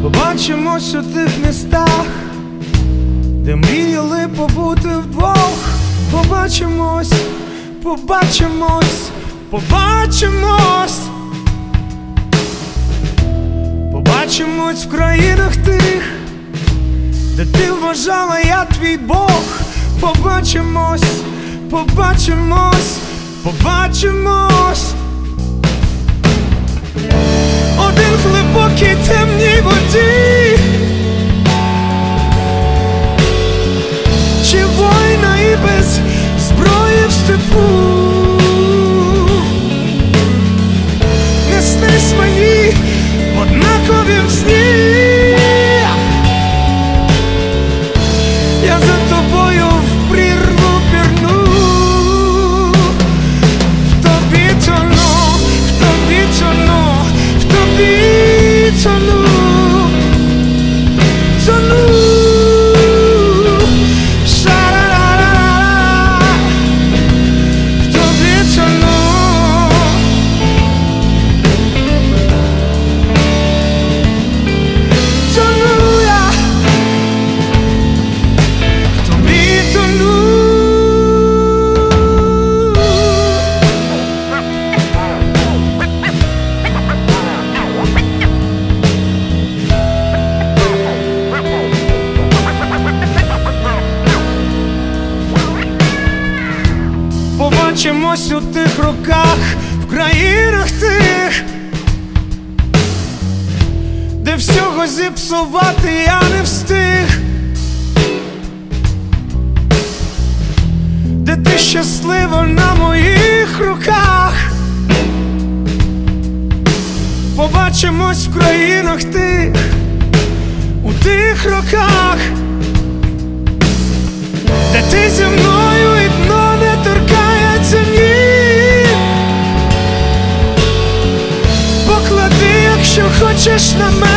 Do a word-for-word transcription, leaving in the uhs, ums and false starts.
Побачимось у тих містах, де мріяли побути вдвох. Побачимось, побачимось, побачимось. Побачимось в країнах тих, де ти вважала, я твій Бог. Побачимось, побачимось, побачимось. Один в глибокій темній воді, чи війна і без зброї в степу. Не снись мені в однаковім сні. Я за тобою в прірву пірну. В тобі тону, в тобі тону, в тобі тону, тону. Ша-ра-ра-ра-ра, в тобі тону. Тону я, в тобі тону. Побачимось у тих роках, в країнах тих, де всього зіпсувати я не встиг, де ти щаслива на моїх руках. Побачимось в країнах тих, у тих роках, де ти зі мною і дно не торкається, ні. Поклади, якщо хочеш, на мене